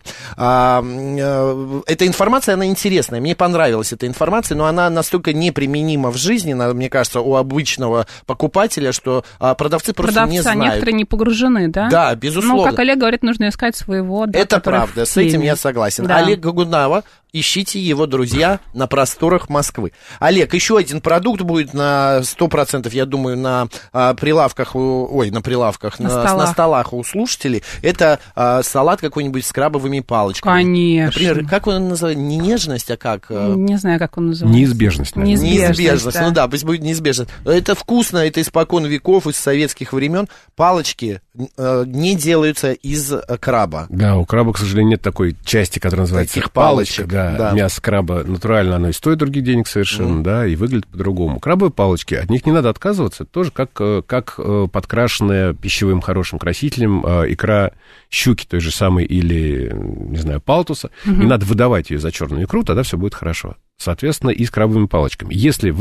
Эта информация, она интересная. Мне понравилась эта информация, но она настолько неприменима в жизни, мне кажется, у обычного покупателя, что продавцы просто не знают. Некоторые не погружены, да? Да, безусловно. Ну, как Олег говорит, нужно искать своего. Да, это правда, с этим я согласен. Да. Олег Гагунава, ищите его, друзья, на просторах Москвы. Олег, еще один продукт будет на 100%, я думаю, на прилавках, на столах у слушателей. Это салат какой-нибудь с крабовыми палочками. Конечно. Например, как он называется? Не нежность, а как? Не знаю, как он называется. Неизбежность, наверное. Неизбежность, да. Ну да, пусть будет неизбежность. Это вкусно, это испокон веков, из советских времен. Палочки не делаются из краба. Да, у краба, к сожалению, нет такой части, которая называется палочка. Да, мясо краба натурально, оно и стоит других денег совершенно, да, и выглядит по-другому. Крабовые палочки, от них не надо отказываться, тоже как подкрашенная пищевым хорошим красителем икра щуки той же самой или, не знаю, палтуса. Не надо выдавать ее за черную икру, тогда все будет хорошо. Соответственно, и с крабовыми палочками.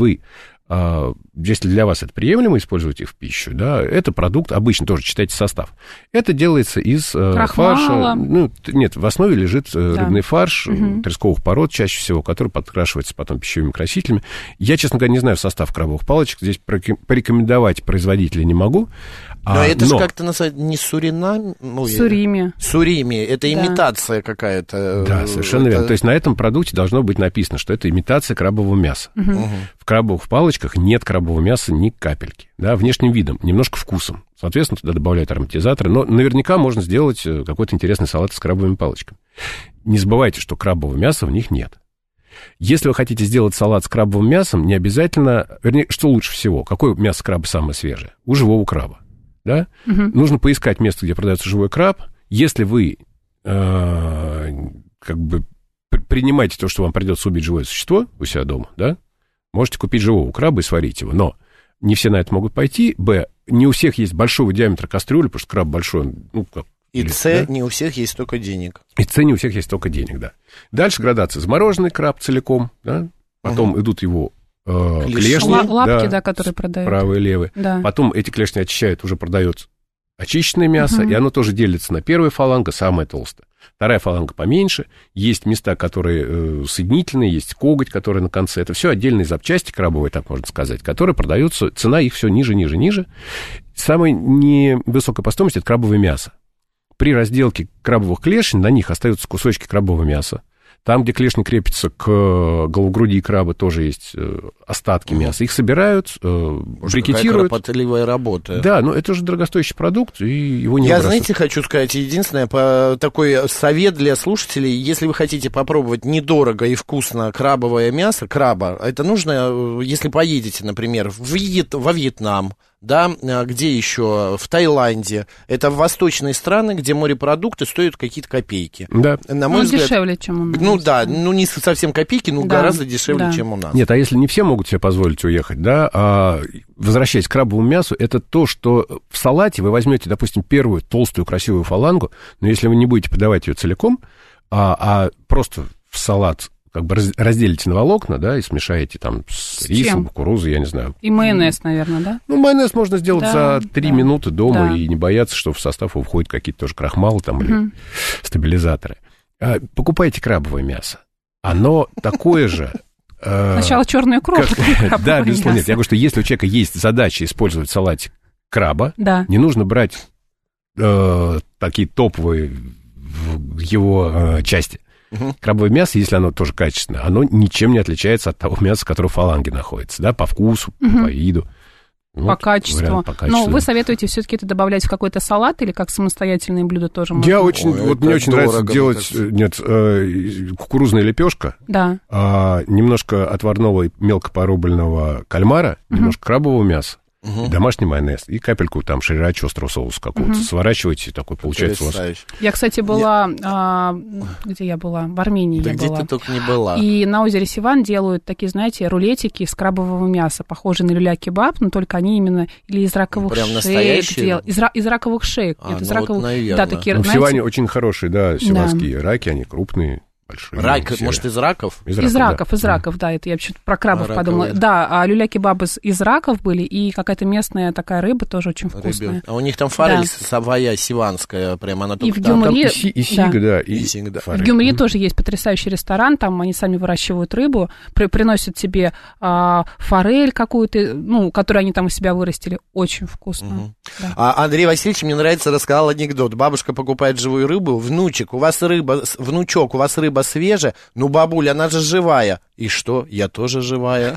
Если для вас это приемлемо использовать их в пищу, да, это продукт, обычно тоже читайте состав. Это делается из фарша. Нет, в основе лежит рыбный фарш тресковых пород, чаще всего, который подкрашивается потом пищевыми красителями. Я, честно говоря, не знаю состав крабовых палочек, здесь порекомендовать производителя не могу. Но это же как-то называется не суринам? Сурими. Сурими, это имитация какая-то. Да, совершенно верно. То есть на этом продукте должно быть написано, что это имитация крабового мяса. В крабовых палочках нет крабового мяса ни капельки. Да, внешним видом, немножко вкусом. Соответственно, туда добавляют ароматизаторы. Но наверняка можно сделать какой-то интересный салат с крабовыми палочками. Не забывайте, что крабового мяса в них нет. Если вы хотите сделать салат с крабовым мясом, не обязательно... Вернее, что лучше всего? Какое мясо краба самое свежее? У живого краба. Да? Нужно поискать место, где продается живой краб. Если вы принимаете то, что вам придется убить живое существо у себя дома, да, можете купить живого краба и сварить его. Но не все на это могут пойти. Не у всех есть большого диаметра кастрюли, потому что краб большой. Не у всех есть столько денег. Не у всех есть столько денег, да. Дальше градация. Замороженный краб целиком, да. Потом идут его клешни. Лапки, да, которые продают. Правые и левые. Да. Потом эти клешни очищают, уже продается очищенное мясо, и оно тоже делится на первая фаланга, самая толстая. Вторая фаланга поменьше. Есть места, которые соединительные, есть коготь, который на конце. Это все отдельные запчасти крабовые, так можно сказать, которые продаются, цена их все ниже, ниже, ниже. Самая невысокая по стоимости — это крабовое мясо. При разделке крабовых клешень на них остаются кусочки крабового мяса. Там, где клешни крепятся к головогруди краба, тоже есть остатки мяса. Их собирают, брикетируют. Какая кропотливая работа. Да, но это же дорогостоящий продукт, и его не выбрасывают. Знаете, хочу сказать, единственное, такой совет для слушателей, если вы хотите попробовать недорого и вкусно крабовое мясо, краба, это нужно, если поедете, например, во Вьетнам, да, где еще? В Таиланде. Это в восточные страны, где морепродукты стоят какие-то копейки. Да. На мой взгляд, дешевле, чем у нас. Ну да, не совсем копейки, но гораздо дешевле, чем у нас. Нет, а если не все могут себе позволить уехать, да, возвращаясь к крабовому мясу, это то, что в салате вы возьмете, допустим, первую толстую красивую фалангу, но если вы не будете подавать ее целиком, а просто в салат как бы разделите на волокна, да, и смешаете там с рисом, кукурузой, я не знаю. И майонез, наверное, да? Ну, майонез можно сделать за 3 минуты дома и не бояться, что в состав входят какие-то тоже крахмалы там или стабилизаторы. Покупайте крабовое мясо. Оно такое же... Сначала черную икру. Да, безусловно. Нет, я говорю, что если у человека есть задача использовать в салате краба, не нужно брать такие топовые его части. Крабовое мясо, если оно тоже качественное, оно ничем не отличается от того мяса, которое в фаланге находится, да, по вкусу, по виду. По качеству. Но вы советуете все-таки это добавлять в какой-то салат или как самостоятельное блюдо тоже можно? Мне очень нравится делать кукурузная лепешка, немножко отварного мелко порубленного кальмара, немножко крабового мяса, домашний майонез и капельку там шрирача острого соуса какого-то. Сворачиваете, такой получается у вас. Я, кстати, была... Где я была? В Армении я была. Где ты только не была. И на озере Сиван делают такие, знаете, рулетики из крабового мяса, похожие на люля-кебаб, но только они именно или из раковых шеек делают. Из раковых шеек. Нет, из раковых... Да, такие, в Сиване очень хорошие, сиванские раки, они крупные. Рак, может, из раков? Из раков, да, это я почему-то про крабов подумала. Да, а люля-кебабы из раков были, и какая-то местная такая рыба тоже очень вкусная. А у них там форель своя сиванская, прям она только там. И сига, В Гюмри тоже есть потрясающий ресторан, там они сами выращивают рыбу, приносят тебе форель какую-то, которую они там у себя вырастили, очень вкусно. Андрей Васильевич, мне нравится, рассказал анекдот. Бабушка покупает живую рыбу, внучок, у вас рыба свежая, бабуля, она же живая. И что? Я тоже живая.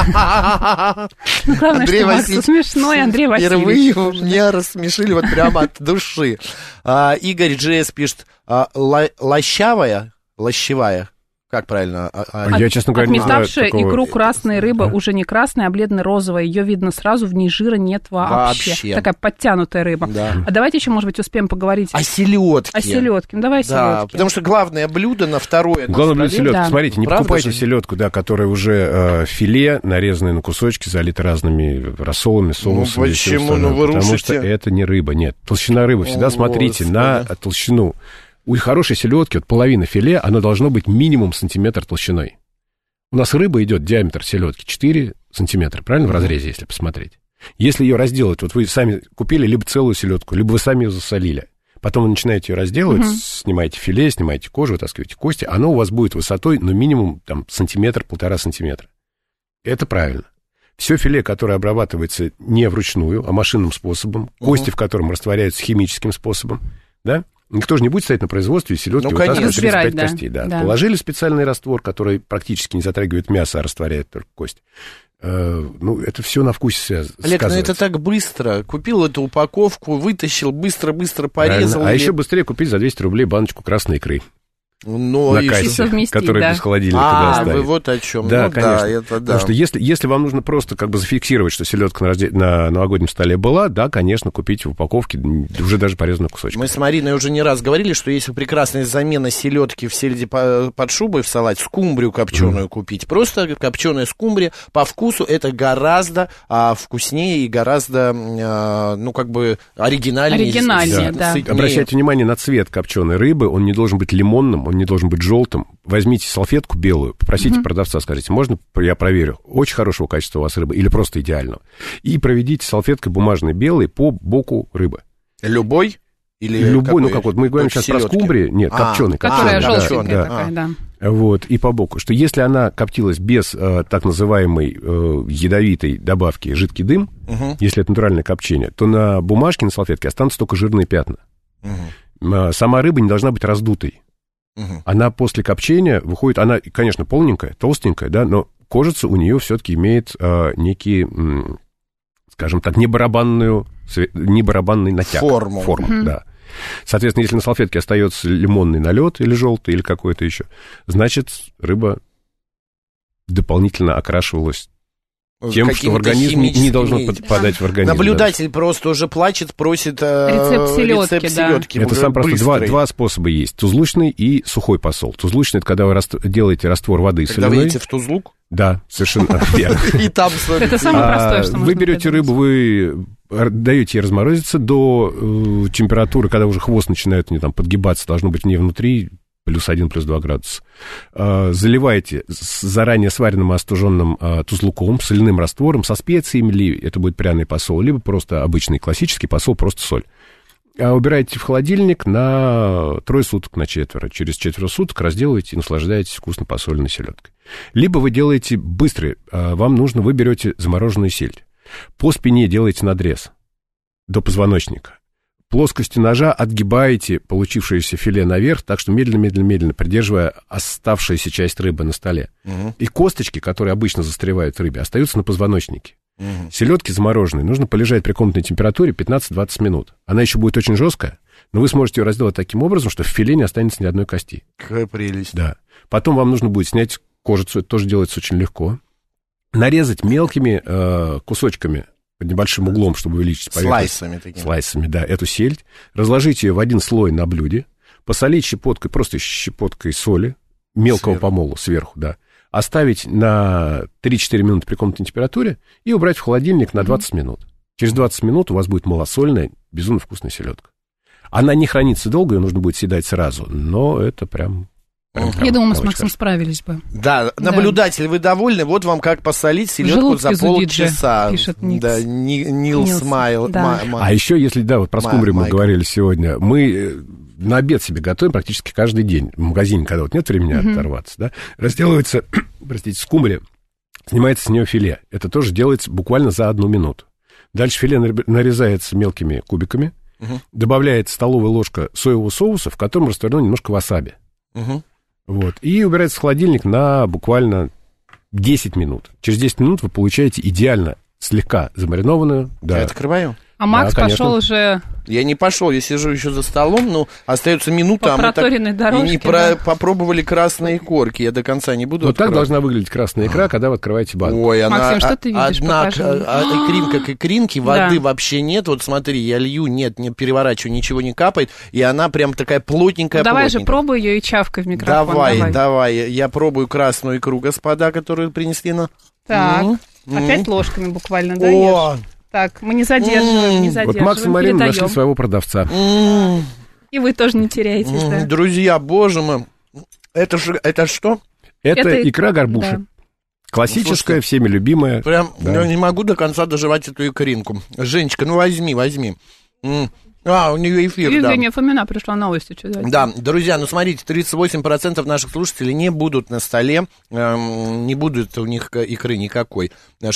Главное, что Макс смешной, Андрей Васильевич. Впервые меня рассмешили вот прямо от души. Игорь Джесс пишет, лощавая, как правильно? Я, честно говоря, не знаю отметавшая икру красная рыба уже не красная, а бледно-розовая. Ее видно сразу, в ней жира нет вообще. Такая подтянутая рыба. Да. А давайте еще, может быть, успеем поговорить о селедке. О селедке. Давай о селедке. Потому что главное блюдо на второе. Главное блюдо селедка. Да. Смотрите, не покупайте селедку, которая уже филе, нарезанное на кусочки, залито разными рассолами, соусами. Почему? Потому что это не рыба. Нет, толщина рыбы. Всегда смотрите на толщину. У хорошей селедки, половина филе, оно должно быть минимум сантиметр толщиной. У нас рыба идет, диаметр селедки 4 сантиметра, правильно, в разрезе, если посмотреть. Если ее разделать, вот вы сами купили либо целую селедку, либо вы сами ее засолили. Потом вы начинаете ее разделывать, снимаете филе, снимаете кожу, вытаскиваете кости, оно у вас будет высотой, минимум сантиметр, 1,5 сантиметра. Это правильно. Все филе, которое обрабатывается не вручную, а машинным способом, кости в котором растворяются химическим способом, да? Никто же не будет стоять на производстве и селедки вытаскивать 35 костей. Да. Положили специальный раствор, который практически не затрагивает мясо, а растворяет только кость. Это все на вкусе сказывается. Олег, это так быстро. Купил эту упаковку, вытащил, быстро-быстро порезал. А еще быстрее купить за 200 рублей баночку красной икры. На кассе, который без холодильника доставит. Вы вот о чем. Да, конечно. Потому что если вам нужно просто зафиксировать, что селедка на новогоднем столе была, да, конечно, купите в упаковке уже даже порезанную кусочек. Мы с Мариной уже не раз говорили, что есть прекрасная замена селедки в сельди под шубой в салате, скумбрию копченую купить. Просто копченая скумбрия по вкусу это гораздо вкуснее и гораздо, оригинальнее. Да. Обращайте внимание на цвет копченой рыбы, он не должен быть лимонным, он не должен быть желтым. Возьмите салфетку белую, попросите продавца, скажите, можно я проверю, очень хорошего качества у вас рыба или просто идеального. И проведите салфеткой бумажной белой по боку рыбы. Любой? Или любой, мы говорим сейчас про скумбрию, нет, копченый. Которая желтенькая такая, да. Вот, и по боку, что если она коптилась без так называемой ядовитой добавки жидкий дым, если это натуральное копчение, то на бумажке, на салфетке останутся только жирные пятна. Сама рыба не должна быть раздутой. Она после копчения выходит, она, конечно, полненькая, толстенькая, да, но кожица у нее все-таки имеет некий, скажем так, не барабанный натяг. Форму, да. Соответственно, если на салфетке остается лимонный налет или желтый, или какой-то еще, значит, рыба дополнительно окрашивалась тем, что в организм не должно попадать в организм. Наблюдатель просто уже плачет, просит рецепт селедки. Это сам просто два способа есть. Тузлучный и сухой посол. Тузлучный — это когда вы делаете раствор воды соляной. Когда вы едете в Тузлук? Да, совершенно верно. И там это самое простое, что можно. Вы берете рыбу, вы даете ей разморозиться до температуры, когда уже хвост начинает подгибаться, должно быть в ней внутри +1, +2 градуса. Заливаете заранее сваренным и остуженным тузлуком, соляным раствором, со специями, ли это будет пряный посол, либо просто обычный классический посол, просто соль. Убираете в холодильник на 3 суток, на четверо. Через 4 суток разделываете и наслаждаетесь вкусно посоленной селедкой. Либо вы делаете быстрый, вам нужно, вы берете замороженную сельдь. По спине делаете надрез до позвоночника. Плоскостью ножа отгибаете получившееся филе наверх, так что медленно-медленно-медленно, придерживая оставшуюся часть рыбы на столе. И косточки, которые обычно застревают в рыбе, остаются на позвоночнике. Селедки замороженные нужно полежать при комнатной температуре 15-20 минут. Она еще будет очень жесткая, но вы сможете ее разделать таким образом, что в филе не останется ни одной кости. Какая прелесть. Да. Потом вам нужно будет снять кожицу, это тоже делается очень легко. Нарезать мелкими кусочками под небольшим углом, чтобы увеличить поверхность. Слайсами такими. Слайсами, да, эту сельдь. Разложить ее в один слой на блюде. Посолить щепоткой, просто щепоткой соли, мелкого помола сверху, да. Оставить на 3-4 минуты при комнатной температуре и убрать в холодильник на 20 минут. Через 20 минут у вас будет малосольная, безумно вкусная селедка. Она не хранится долго, ее нужно будет съедать сразу, но это прям... Я думаю, мы с Максом справились бы. Да, наблюдатель, вы довольны? Вот вам как посолить селедку за полчаса. Пишет Никс. Да, Нил Смайл. Да. А еще, если, да, вот про скумбрию мы говорили сегодня, мы на обед себе готовим практически каждый день. В магазине, когда вот нет времени оторваться, да, разделывается, простите, скумбрия, снимается с нее филе. Это тоже делается буквально за 1 минуту. Дальше филе нарезается мелкими кубиками, добавляется столовая ложка соевого соуса, в котором растворено немножко васаби. Вот. И убирается в холодильник на буквально 10 минут. Через 10 минут вы получаете идеально слегка замаринованную. Да. Я открываю. А Макс пошел уже... Я не пошел, я сижу еще за столом, но остается минута, по проторенной дорожке, попробовали красные корки. Я до конца не буду. Вот так должна выглядеть красная икра, когда вы открываете банку. Ой, Максим, что ты видишь? Одна икринка к икринке, воды вообще нет. Вот смотри, я лью, нет, не переворачиваю, ничего не капает, и она прям такая плотненькая. Давай же, пробуй ее и чавкай в микрофон. Давай. Я пробую красную икру, господа, которую принесли на... Так, опять ложками буквально, да, ешь? Так, мы не задерживаем, Вот Макс и Марина нашли своего продавца. И вы тоже не теряетесь, да. Друзья, боже мой, это что? Это икра горбуши. Да. Классическая, всеми любимая. Прям я не могу до конца доживать эту икринку. Женечка, ну возьми. У нее эфир, Евгения Фомина пришла новость. Да, друзья, ну смотрите, 38% наших слушателей не будут на столе, не будет у них икры никакой.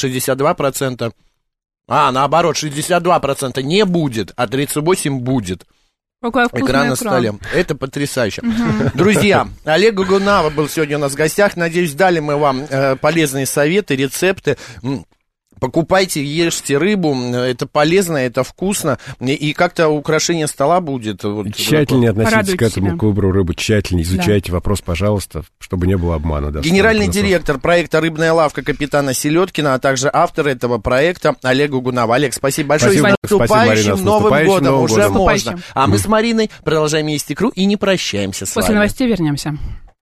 62%, наоборот, 62% не будет, а 38% будет. Какая вкусная икра на столе. Это потрясающе. Друзья, Олег Гугунава был сегодня у нас в гостях. Надеюсь, дали мы вам полезные советы, рецепты. Покупайте, ешьте рыбу, это полезно, это вкусно, и как-то украшение стола будет. Тщательнее относитесь к этому, к выбору рыбы, тщательнее изучайте вопрос, пожалуйста, чтобы не было обмана. Да, генеральный директор проекта «Рыбная лавка» капитана Селедкина, а также автор этого проекта Олег Гугунава. Олег, спасибо большое. Спасибо, с наступающим Марина, Новым годом уже годом. можно. А мы с Мариной продолжаем есть икру и не прощаемся с вами. После новостей вернемся.